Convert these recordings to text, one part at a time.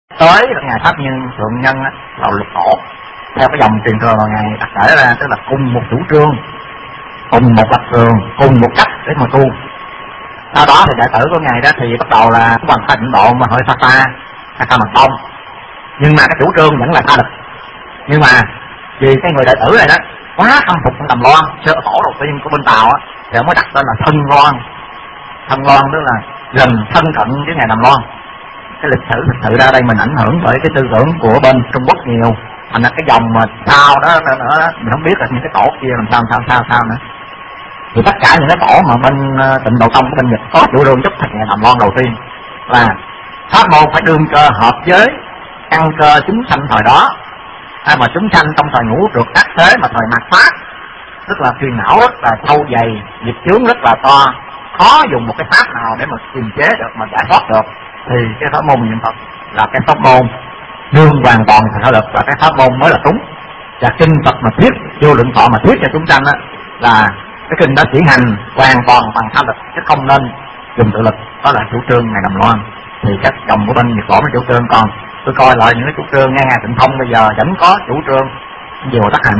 tới ngài Pháp Nhân Thượng Nhân là lục tổ theo cái dòng truyền thừa mà ngài đặt để ra, tức là cùng một chủ trương, cùng một lập trường, cùng một cách để mà tu. Sau đó thì đệ tử của ngài đó thì bắt đầu là hoàn thành độ mà hơi xa mật tông, nhưng mà cái chủ trương vẫn là tha lực. Nhưng mà vì cái người đệ tử này đó quá khâm phục Đàm Loan, sơ tổ đầu tiên của bên Tàu á, thì ông mới đặt tên là Thân Loan. Thân Loan tức là gần thân cận với ngài Đàm Loan. Cái lịch sử thực sự ra đây mình ảnh hưởng bởi cái tư tưởng của bên Trung Quốc nhiều, thành ra cái dòng mà sau đó nữa mình không biết là những cái tổ kia làm sao nữa. Thì tất cả những cái tổ mà bên Tịnh Độ Tông của bên Nhật có chủ trương giúp thành ngài Đàm Loan đầu tiên là pháp môn phải đương cơ hợp với căn cơ chúng sanh thời đó, mà chúng sanh trong thời ngũ trượt ác thế mà thời mạt Pháp, tức là phiền não rất là sâu dày, nghiệp chướng rất là to, khó dùng một cái pháp nào để mà kiềm chế được, mà giải thoát được, thì cái pháp môn niệm Phật là cái pháp môn nương hoàn toàn thể lực, và cái pháp môn mới là đúng. Và kinh Phật mà thuyết vô lượng thọ mà thuyết cho chúng sanh là cái kinh đó chỉ hành hoàn toàn bằng tha lực chứ không nên dùng tự lực. Đó là chủ trương ngài Đàm Loan. Thì các chồng của bên Nhật Bản mới chủ trương, còn tôi coi lại những cái chủ trương nghe ngài Tịnh Thông bây giờ vẫn có chủ trương nhiều tác hạnh.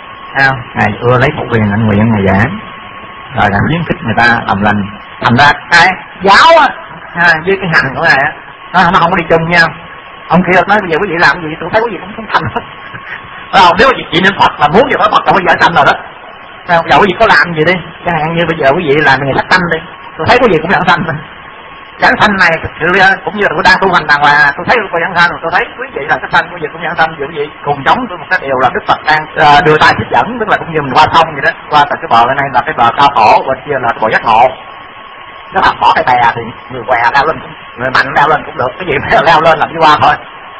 Ngài ưa lấy phổ quyền hạnh nguyện ngài giảng, rồi là khuyến khích người ta làm lành. Thành ra cái giáo với cái hành của ngài nó không có đi chung nhau. Ông kia nói bây giờ quý vị làm gì tôi thấy quý vị cũng không thành hết. Nếu quý vị chỉ niệm Phật là muốn gì phải Phật là quý vị ở sanh rồi đó. Bây giờ quý vị có làm gì đi, chẳng hạn như bây giờ quý vị làm nghề thắt tanh đi, tôi thấy quý vị cũng giảng sanh rồi. Giảng sanh này thực sự cũng như là tôi đang tu hành đàng hoàng, tôi thấy tôi giảng sanh rồi, tôi thấy quý vị là thắt sanh, quý vị cũng giảng sanh, quý vị cùng giống với một cái điều là Đức Phật đang đưa tay trích dẫn, tức là cũng như mình qua sông vậy đó, qua từ cái bờ bên này là cái bờ cao tổ, bên kia là cái bờ giác ngộ. Nó làm bỏ cái bè thì người què leo lên, người mạnh leo lên cũng được, cái gì phải leo lên làm đi qua thôi.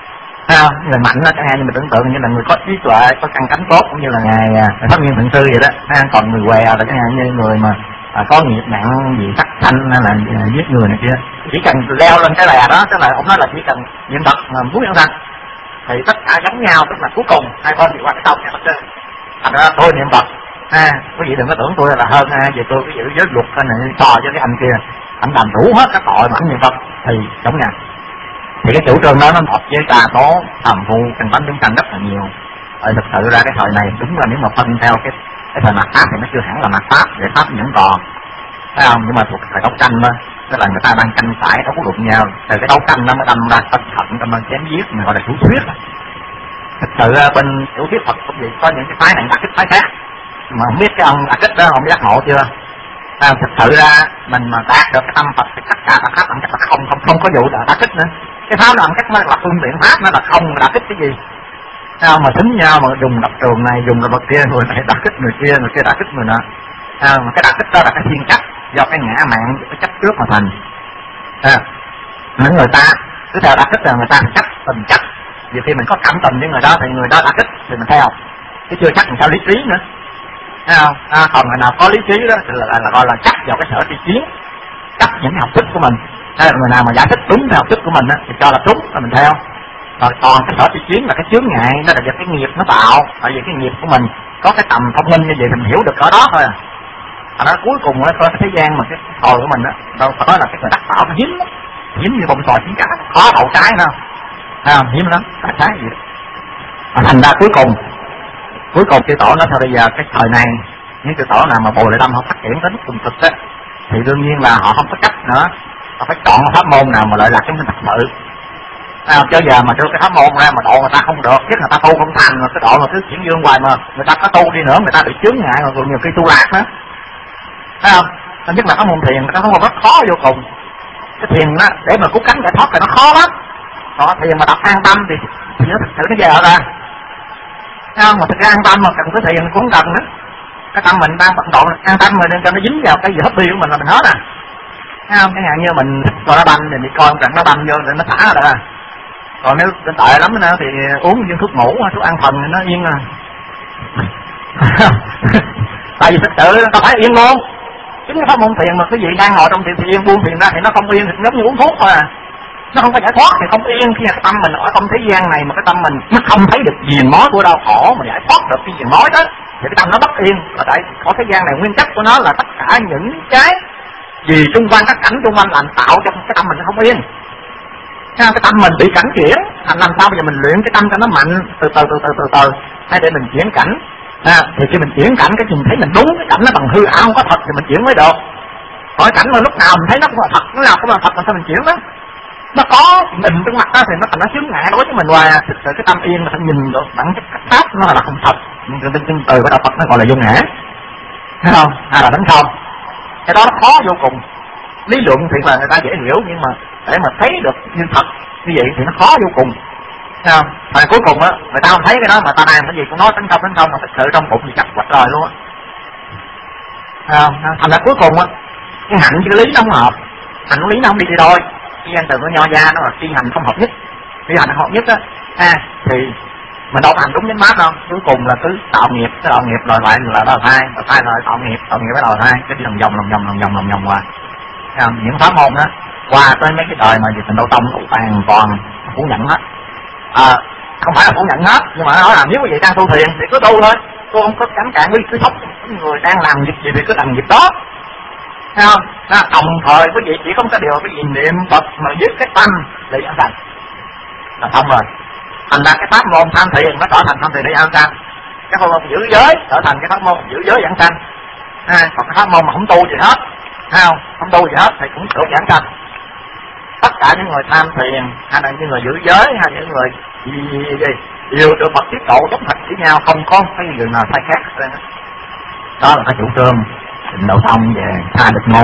Người mạnh đó, chẳng hạn như mình tưởng tượng như là người có trí tuệ, có căn cánh tốt, cũng như là ngài Pháp Nguyên Thượng Sư vậy đó. Còn người què là chẳng hạn như người mà có nghiệp nặng gì sát sanh hay là giết người này kia, chỉ cần leo lên cái bè đó, tức là ông nói là chỉ cần niệm Phật mà muốn giảng sanh thì tất cả giống nhau, tức là cuối cùng hai bên thì qua cái sông này hết trơn. Thành ra tôi niệm Phật, quý vị đừng có tưởng tôi là hơn về tôi cái giới luật này so với cái anh kia, anh làm đủ hết các tội mà anh niệm Phật thì giống nhau. Thì cái chủ trương đó nó hợp với đa số phàm phu căn bản chúng sanh rất là nhiều. Thực sự ra cái thời này đúng là nếu mà phân theo cái thời mạt Pháp thì nó chưa hẳn là mạt Pháp, để Pháp vẫn còn, thấy không? Nhưng mà thuộc thời đấu tranh đó, tức là người ta đang tranh cãi đấu luận nhau, từ cái đấu tranh nó mới đâm ra tân thận, đâm ra chém giết, mình gọi là chủ thuyết. Thực sự bên chủ thuyết Phật cũng vậy, có những cái phái này đả kích phái khác, mà không biết cái ông đả kích đó ông giác ngộ chưa? Thực sự ra mình mà đạt được cái tâm Phật thì tất cả các pháp bằng cách là không có vụ đả kích nữa. Cái pháp nó bằng cách nó là phương tiện pháp, nó là không đả kích cái gì. Mà thính nhau mà dùng lập trường này, dùng lập trường kia, người này đả kích người kia đả kích người nọ. Mà cái đả kích đó là cái thiên cách do cái ngã mạn, cái chấp trước mà thành. Những người ta cứ theo đả kích là người ta chấp tình chấp. Vì khi mình có cảm tình với người đó thì người đó đả kích thì mình theo, chứ chưa chắc mình theo lý trí nữa. Còn người nào có lý trí đó thì là gọi là chấp vào cái sở tri kiến, chấp những học thức của mình. Người nào mà giải thích đúng theo học thức của mình thì cho là đúng là mình theo. Rồi còn cái sở tri kiến là cái chướng ngại, nó là do cái nghiệp nó tạo. Tại vì cái nghiệp của mình có cái tầm thông minh như vậy mình hiểu được ở đó thôi. Đó cuối cùng có cái thế gian mà cái hồi của mình đâu phải nói là cái người đắc tạo nó hiếm như bông sòi chín cá, khó đậu trái đâu, hiếm lắm, tại trái gì đó. Thành ra cuối cùng chư tổ nói thôi bây giờ cái thời này những chư tổ nào mà Bồ Đề Tâm họ phát triển đến cùng thực á thì đương nhiên là họ không có cách nữa, họ phải chọn pháp môn nào mà lợi lạc trong thật sự. Cho giờ mà đưa cái pháp môn ra mà độ người ta không được, chứ người ta tu không thành, mà cái độ mà cứ chuyển dương hoài mà người ta có tu đi nữa người ta bị chướng ngại, rồi nhiều khi tu lạc nữa, thấy không? Nhất là cái môn thiền nó không rất khó vô cùng. Cái thiền đó để mà cút cánh giải thoát thì nó khó lắm. Còn thiền mà đặt an tâm thì nó thực sự nó dở ra. Mà thực ra an tâm mà cần cái thiền cũng cần nữa. Cái tâm mình đang bận rộn an tâm rồi nên cho nó dính vào cái gì hobby của mình là mình hết à. Thấy không? Cái như mình coi đá banh thì đi coi trận đá banh vô thì nó thả rồi. Còn nếu tệ lắm nữa thì uống viên thuốc ngủ, thuốc an thần thì nó yên à. Tại vì thực sự nó phải yên luôn. Chính cái pháp môn thiền mà cái gì đang ngồi trong thiền thì yên, buông thiền ra thì nó không yên, thì giống như uống thuốc thôi à. Nó không có giải thoát thì không yên. Khi cái tâm mình ở trong thế gian này mà cái tâm mình nó không thấy được viền mối của đau khổ mà giải thoát được cái viền mối đó thì cái tâm nó bất yên. Và tại có thế gian này nguyên chất của nó là tất cả những cái gì xung quanh, các cảnh xung quanh làm tạo cho cái tâm mình nó không yên. Cái tâm mình bị cảnh chuyển, làm sao bây giờ mình luyện cái tâm cho nó mạnh, từ từ, hay để mình chuyển cảnh. Thì khi mình chuyển cảnh, cái mình thấy mình đúng cái cảnh nó bằng hư ảo không có thật thì mình chuyển mới được. Hỏi cảnh mà lúc nào mình thấy nó cũng là thật, lúc nào cũng là thật, làm sao mình chuyển đó? Nó có mình trước mặt đó thì nó thành nó chướng ngại đối với mình hoài. Thực sự cái tâm yên mà nhìn được bản chất pháp nó là không thật. Từ cái đạo Phật nó gọi là vô ngã, thấy không? Hay là đánh không? Cái đó nó khó vô cùng. Lý luận thì là người ta dễ hiểu, nhưng mà để mà thấy được như thật như vậy thì nó khó vô cùng. Thấy không? Và cuối cùng á, người ta không thấy cái đó mà ta làm cái gì cũng nói tấn công mà thực sự trong bụng thì chặt quạch rồi luôn á. Thấy không? Thành ra cuối cùng á, cái hạnh cái lý nó không hợp, hạnh lý nó không đi đôi. Cái danh từ của nho gia nó là khi hành không hợp nhất, khi hành không hợp nhất á, thì mình đâu hành đúng chánh pháp đâu. Cuối cùng là cứ tạo nghiệp, cái tạo nghiệp rồi lại là đòi thai rồi tạo nghiệp với đòi thai, cái đi lòng vòng hoài. Những pháp môn đó qua tới mấy cái đời mà về Tịnh Độ Tông cũng hoàn toàn phủ nhận hết. Không phải là phủ nhận hết, nhưng mà nó nói là nếu quý vị đang tu thiền thì cứ tu thôi, tôi không có cấm cản quý cứ thốc người đang làm việc gì thì cứ làm việc đó. Thấy không? Đồng thời quý vị chỉ không có điều cái gì niệm Phật mà dứt cái tâm để an sanh là xong rồi. Thành ra cái pháp môn tham thiền nó trở thành tham thiền để an sanh, cái pháp môn giữ giới trở thành cái pháp môn giữ giới an sanh. Còn cái pháp môn mà không tu gì hết, không tu gì hết thì cũng được giảng sanh. Tất cả những người tham thiền hay là những người giữ giới hay những người gì đều được Phật tiết độ giống hệt với nhau, không có cái người nào sai khác. Đó là cái chủ trương Tịnh Độ Tông về tha lực môn.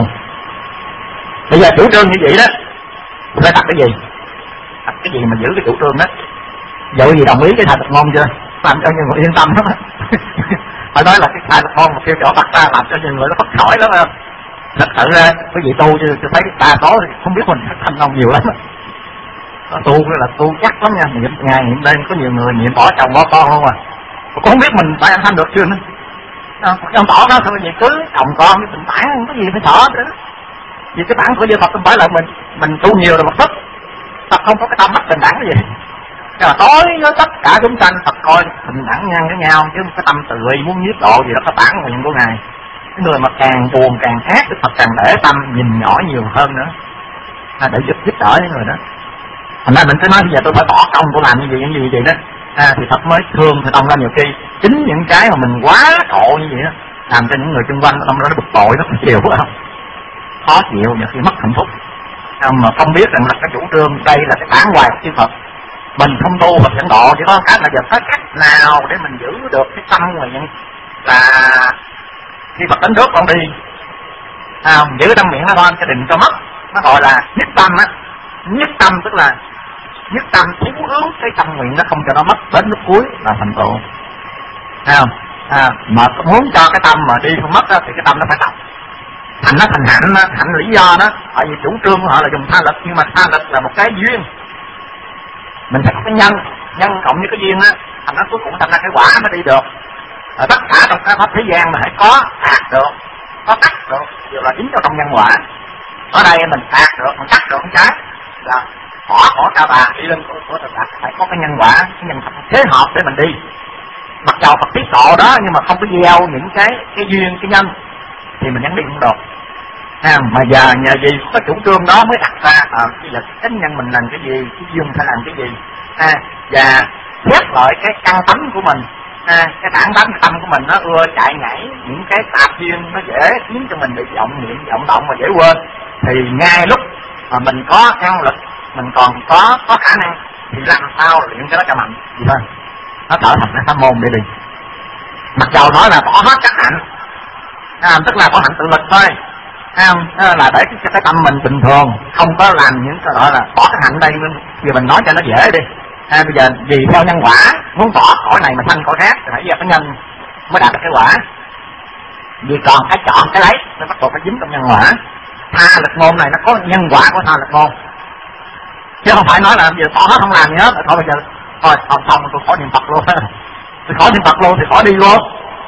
Bây giờ chủ trương như vậy đó phải đặt cái gì? Đặt cái gì mà giữ cái chủ trương đó? Vậy gì đồng ý cái tha lực môn chưa? Làm cho nhiều người yên tâm lắm. Phải nói là cái tha lực môn mà kêu chỗ đặt ra làm cho nhiều người nó phấn khởi lắm. Thật sự ra quý vị tu chứ tôi thấy đa số không biết mình thành công nhiều lắm. Nó tu là tu chắc lắm nha, niệm ngày niệm đêm, có nhiều người niệm bỏ chồng bỏ con không à. Cũng không biết mình phải ăn thanh được chưa nữa. Ông tỏ đó thôi gì cứ chồng con cái tình bản không có gì phải sợ nữa. Vì cái bản của Đức Phật không phải là mình tu nhiều rồi Phật thích. Phật không có cái tâm mắt tình bản cái gì. Cái là tối với tất cả chúng sanh Phật coi tình bản nhân với nhau, chứ cái tâm từ bi muốn nhiếp độ gì đó cái bản nguyện của Ngài. Cái người mà càng buồn càng ác Đức Phật càng để tâm nhìn nhỏ nhiều hơn nữa, để giúp đỡ những người đó. Thành ra mình cứ nói bây giờ tôi phải bỏ công tôi làm như vậy đó, thì Phật mới thương thì ông ra nhiều khi chính những cái mà mình quá độ như vậy đó làm cho những người xung quanh ông nó bực bội, nó chịu không, khó chịu và khi mất hạnh phúc. Mà không biết rằng là cái chủ trương đây là cái bản hoài của chư Phật, mình không tu Phật dẫn độ, chỉ có cái là giờ có cách nào để mình giữ được cái tâm nguyện là khi Phật đánh rớt con đi, giữ tâm miệng nó thôi, cái đừng cho mất. Nó gọi là nhất tâm á. Nhất tâm tức là nhất tâm thiếu hướng cái tâm nguyện nó không cho nó mất đến lúc cuối là thành tựu. Mà muốn cho cái tâm mà đi không mất đó, thì cái tâm nó phải tập. Thành nó thành hạnh lý do đó. Tại vì chủ trương của họ là dùng tha lực, nhưng mà tha lực là một cái duyên. Mình phải có cái nhân cộng với cái duyên á, thành nó cuối cùng thành ra cái quả mới đi được. Tất cả trong cái pháp thế gian mà hãy có đạt được, có cắt được, đều là dính trong nhân quả. Ở đây mình đạt được, mình cắt được một cái là bỏ ca bà đi lên của thực tập, phải có cái nhân quả, cái nhân thế hợp để mình đi. Mặc dầu Phật tiết độ đó, nhưng mà không có gieo những cái duyên, cái nhân thì mình vẫn đi không được. Mà giờ nhờ gì có chủ trương đó mới đặt ra cái là cái nhân mình làm cái gì, cái duyên phải làm cái gì, và xét lại cái căn tánh của mình. Cái bản tánh tâm của mình nó ưa chạy nhảy những cái tạp duyên, nó dễ khiến cho mình bị vọng niệm, vọng động và dễ quên. Thì ngay lúc mà mình có năng lực, mình còn có khả năng thì làm sao luyện cái đó cho mạnh gì thôi, nó trở thành cái pháp môn để đi. Mặc dầu nói là bỏ hết các hạnh, tức là bỏ hạnh tự lực thôi, là để cho cái tâm mình bình thường, không có làm những cái gọi là bỏ cái hạnh đây. Giờ mình nói cho nó dễ đi. Bây giờ vì theo nhân quả muốn bỏ cõi này mà sanh cõi khác thì phải do cái nhân mới đạt được cái quả. Vì còn cái chọn cái lấy nó bắt buộc phải dính trong nhân quả. Tha lực môn này nó có nhân quả của tha lực môn, chứ không phải nói là bây giờ bỏ hết không làm gì hết. Thôi bây giờ thôi xong tôi khỏi niệm Phật luôn. Tôi khỏi niệm Phật luôn thì khỏi đi luôn.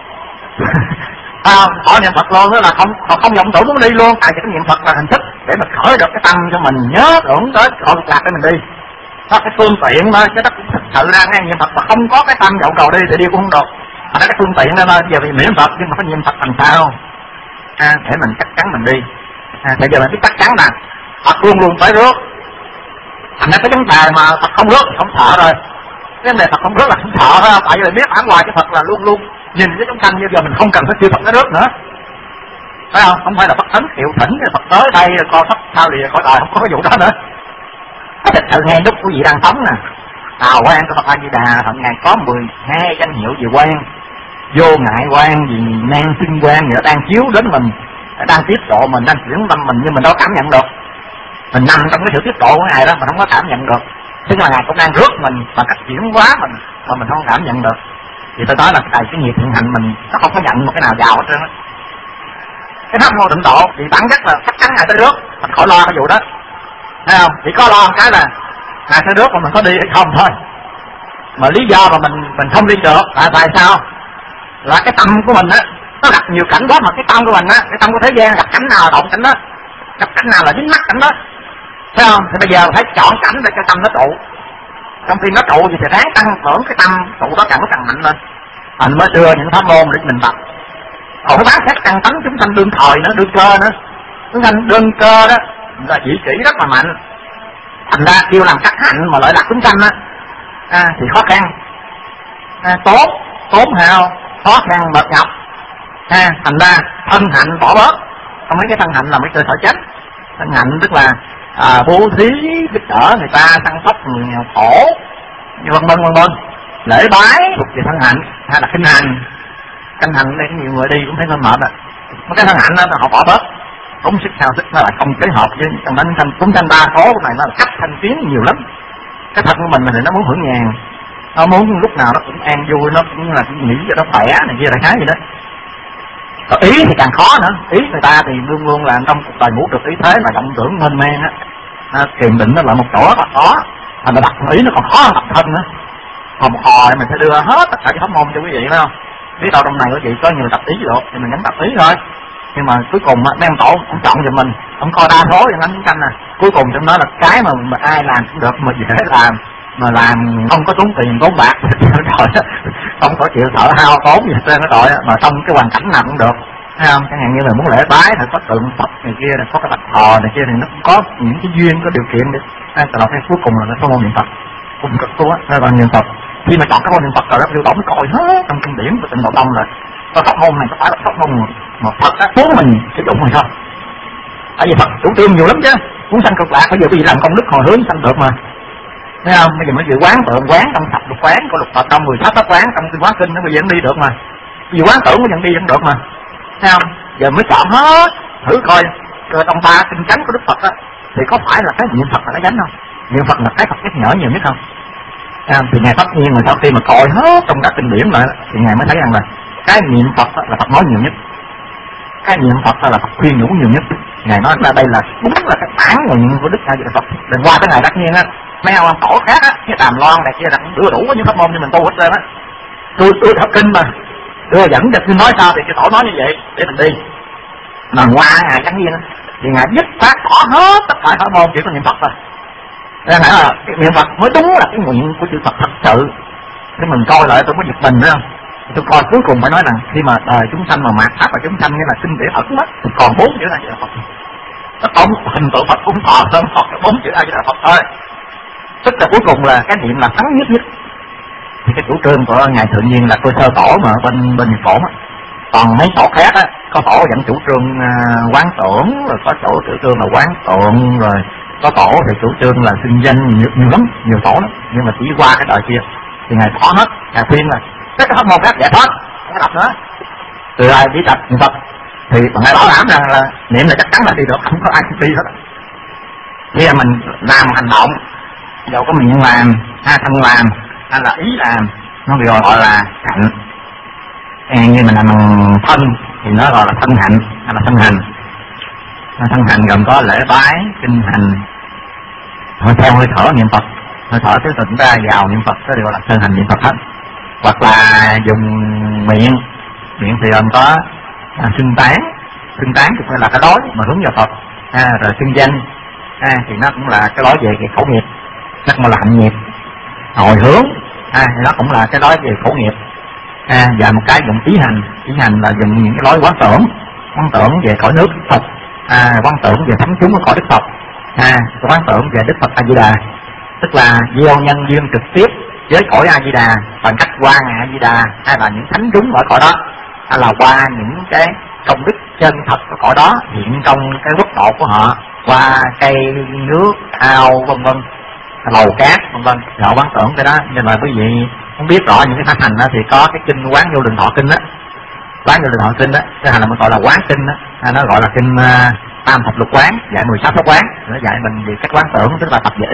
Khỏi niệm Phật luôn đó là không vọng tưởng muốn đi luôn. Tại vì cái niệm Phật là hình thức để mà khởi được cái tâm cho mình nhớ tưởng tới cội lạc để mình đi. Đó cái phương tiện thôi, chứ đó cũng thực sự ra nghe niệm Phật mà không có cái tâm vọng cầu đi thì đi cũng không được. Đó cái phương tiện đó thôi. Giờ vì niệm Phật nhưng mà phải niệm Phật làm sao để mình chắc chắn mình đi. Bây giờ mình biết chắc chắn là Phật luôn luôn tới rước, thành ra cái vấn đề mà Phật không rước không sợ rồi. Cái vấn đề Phật không rước là không sợ thôi, tại vì biết ở ngoài cái Phật là luôn luôn nhìn cái chúng sanh, như giờ mình không cần phải kêu Phật nó rước nữa, phải không? Không phải là Phật thánh kiệu thỉnh Phật tới đây coi Phật sao thì khỏi đời, không có cái vụ đó nữa. Cái thật sự ngay lúc quý vị đang sống nè, Tào quan của Phật A Di Đà Phật ngài có 12 danh hiệu về quan, vô ngại quan gì nan sinh quan gì đó đang chiếu đến mình, đang tiết độ mình, đang chuyển tâm mình, nhưng mình đâu cảm nhận được. Mình nằm trong cái sự tiết độ của ngài đó, mình không có cảm nhận được. Tức là ngài cũng đang rước mình bằng cách chuyển hóa mình mà mình không cảm nhận được. Thì tôi nói là cái nghiệp thiện hành mình nó không có nhận một cái nào vào hết trơn á. Cái pháp mô tịnh độ thì bản chất là chắc chắn ngài tới rước, mình khỏi lo cái vụ đó, thấy không? Chỉ có lo một cái là ngài tới rước mà mình có đi hay không thôi. Mà lý do mà mình không đi được là tại sao? Là cái tâm của mình á, nó gặp nhiều cảnh đó, mà cái tâm của mình á, cái tâm của thế gian gặp cảnh nào là động cảnh đó, gặp cảnh nào là dính mắc cảnh đó, thấy không? Thì bây giờ phải chọn cảnh để cho tâm nó trụ. Trong khi nó trụ thì ráng tăng trưởng cái tâm trụ đó càng mạnh lên. Mình mới đưa những pháp môn để mình tập. Còn cái bán xét căn tánh chúng sanh đương thời nữa, đương cơ nữa, chúng sanh đương cơ đó là chỉ kỹ rất là mạnh. Thành ra kêu làm các hạnh mà lợi lạc chúng sanh á, thì khó khăn, tốn hao, khó khăn bậc nhọc. Thành ra thân hạnh bỏ bớt. Không mấy cái thân hạnh là mấy cơ sở chết. Thân hạnh tức là bố thí giúp đỡ người ta, săn sóc người nghèo khổ, như vân vân. Lễ bái thuộc về thân hạnh, hay là kinh hành. Kinh hành đây nhiều người đi cũng thấy hơi mệt. Mấy cái thân hạnh đó họ bỏ bớt. Tốn sức sao sức nó lại không kết hợp với trong đó chúng sanh đa số này nó là cách thanh tiến nhiều lắm. Cái thân của mình thì nó muốn hưởng nhàn, nó muốn lúc nào nó cũng an vui, nó cũng là nghĩ cho nó khỏe này kia đại khái gì đó. Còn ý thì càng khó nữa. Ý người ta thì luôn luôn là trong cuộc đời ngũ trực ý thế mà động tưởng mênh man á, kiềm định nó là một chỗ rất là khó. Thành ra đặt ý nó còn khó hơn đặt thân nữa. Còn một hồi mình phải đưa hết tất cả các pháp môn cho quý vị, phải không? Biết đâu trong này quý vị có nhiều tập ý được thì mình nhắm tập ý thôi. Nhưng mà cuối cùng mấy ông tổ ông chọn cho mình, ông coi đa số trong đánh canh nè, cuối cùng trong đó là cái mà ai làm cũng được, mà dễ làm, mà làm không có tốn tiền tốn bạc rồi không có chịu thở hao tốn gì hết nó rồi, mà trong cái hoàn cảnh nào cũng được, thấy không? Chẳng hạn như là muốn lễ bái thì có tượng Phật này kia, có cái bạch thò này kia thì nó cũng có những cái duyên, có điều kiện để từ đầu cái cuối cùng là nó có môn niệm Phật cùng cực luôn á. Nên là niệm Phật khi mà chọn cái môn niệm Phật rồi đó, tiêu tổng coi hết trong kinh điển của Tịnh Độ Tông rồi có pháp môn này có phải là pháp môn mà Phật á muốn mình sử dụng hay không? Tại vì Phật chủ trương nhiều lắm chứ, muốn sanh cực lạc bây giờ vì làm công đức hồi hướng sanh được mà, thấy không? Bây giờ mới dự quán tượng quán trong thập lục quán của lục Phật, trong 16 pháp quán trong Tuyên Hóa Kinh nó bây giờ vẫn đi được mà, dự quán tưởng nó vẫn đi vẫn được mà, thấy không? Giờ mới chọn hết thử coi trong ba kinh chánh của Đức Phật á thì có phải là cái niệm Phật là cái chánh không? Niệm Phật là cái Phật nhắc nhở nhiều nhất không? Thì ngài tất nhiên mà sau khi mà coi hết trong các kinh điển lại thì ngài mới thấy rằng là cái niệm Phật là Phật nói nhiều nhất, cái niệm Phật là Phật khuyên nhủ nhiều nhất. Ngài nói là đây là đúng là cái bản nguyện của Đức A Di Đà Phật. Đừng qua cái ngày tất nhiên á, mấy ông tổ khác á, cái Đàm Loan này kia là cũng đưa đủ những pháp môn cho mình tu hết trơn á. Tôi học kinh mà đưa dẫn cho tôi nói sao thì cái tổ nói như vậy để mình đi. Mà qua ngài chẳng nhiên á thì ngài dứt khoát bỏ hết tất cả pháp môn chỉ có niệm Phật thôi. Nên là cái niệm Phật mới đúng là cái nguyện của chư Phật thật sự. Thế mình coi lại tôi có giật mình nữa không? Tôi coi cuối cùng phải nói rằng khi mà đời chúng sanh mà mạt pháp và chúng sanh như là kinh điển ẩn mất thì còn 4 chữ A Di Đà Phật. Nó tổng hình tượng Phật cũng còn hơn Phật 4 chữ A Di Đà Phật thôi. Tức là cuối cùng là cái niệm là thắng nhất. Thì cái chủ trương của ngài Thượng Nhiên là tôi sơ tổ mà bên Nhật Bản á. Còn mấy tổ khác á, có tổ vẫn chủ trương quán tưởng, rồi có tổ chủ trương là quán tượng, rồi có tổ thì chủ trương là xưng danh nhiều lắm, nhiều tổ lắm. Nhưng mà chỉ qua cái đời kia thì ngài bỏ hết, ngài khuyên là tất cả pháp môn khác giải thoát, không có đọc nữa. Từ ai chỉ tập niệm Phật thì bằng ai bảo đảm rằng là niệm là chắc chắn là đi được, không có ai không đi hết. Khi mà mình làm hành động, dầu có miệng làm, thân làm, hay là ý làm, nó gọi là hạnh. Như mình làm bằng thân thì nó gọi là thân hạnh hay là thân hành. Thân hành gồm có lễ bái, kinh hành, theo hơi thở niệm Phật, hơi thở từ tỉnh ra vào niệm Phật, đó gọi là thân hành niệm Phật hết. Hoặc là dùng miệng thì gồm có xưng tán thì phải là cái đối mà hướng vào Phật, rồi xưng danh, thì nó cũng là cái đối về cái khẩu nghiệp, nó cũng là hạnh nghiệp. Hồi hướng thì nó cũng là cái đối về khẩu nghiệp. Và một cái dùng ý hành là dùng những cái lối quán tưởng về cõi nước Phật, quán tưởng về thánh chúng của cõi Đức Phật, quán tưởng về Đức Phật A Di Đà, tức là gieo nhân duyên trực tiếp với cõi A Di Đà bằng cách qua ngài A Di Đà, hay là những thánh chúng ở cõi đó, hay là qua những cái công đức chân thật của cõi đó hiện trong cái quốc độ của họ, qua cây nước ao vân vân, lầu cát vân vân, họ quán tưởng cái đó. Nhưng mà quý vị không biết rõ những cái pháp hành đó thì có cái kinh Quán Vô Lượng Thọ Kinh đó, Quán Vô Lượng Thọ Kinh đó, cái hành là mình gọi là quán kinh đó, nó gọi là kinh Tam Thập Lục Quán, dạy 16 pháp quán, nó dạy mình về cách quán tưởng, tức là tập về